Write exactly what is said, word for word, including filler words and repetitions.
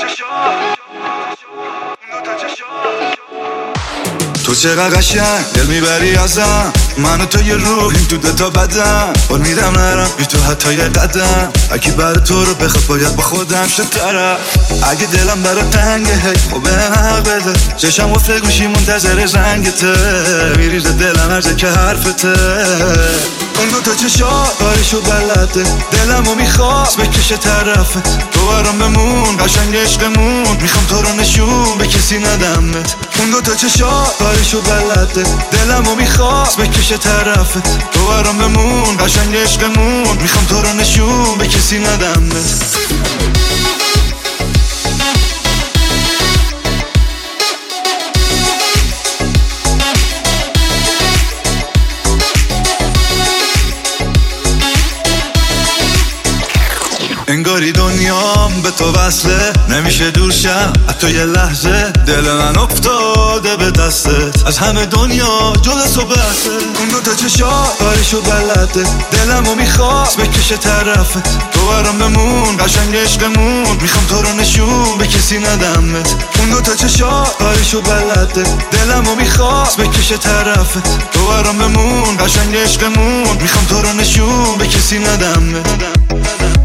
تو چقدر قشنگ دل میبری ازم، من و تو یه روحیم تو دوتا بدن، بار میدم نرم بی تو حتی یه قدم، اگه برای تو رو بخواد باید با خودم شد طرف. اگه دلم برای تنگه هی خب به حق بده، چشم گفته گوشی منتظر زنگته، میریزه دلم هر جا که حرفته. اون دوتا چشا کارشو بلده، دلمو میخواست بکشه طرفت، تو برام بمون قشنگ عشقمون، میخوام تو رو نشون به کسی ندمت. اون دوتا چشا کارشو بلده، دلمو میخواست بکشه طرفت، تو برام بمون قشنگ عشقمون، میخوام تو رو نشون به کسی ندمت. انگاری دنیام به تو وصله، نمیشه دور شم حتی یه لحظه، دل من افتاده به دستت، از همه دنیا جلوی تو بحثه. اون دوتا چشا کارشو بلده، دلمو میخواست بکشه طرفت، تو برام بمون قشنگ عشقمون، میخوام تو رو نشون به کسی ندمت. اون دوتا چشا کارشو بلده، دلمو میخواست بکشه طرفت، تو برام بمون قشنگ عشقمون، میخوام تو رو نشون به کسی ندمت.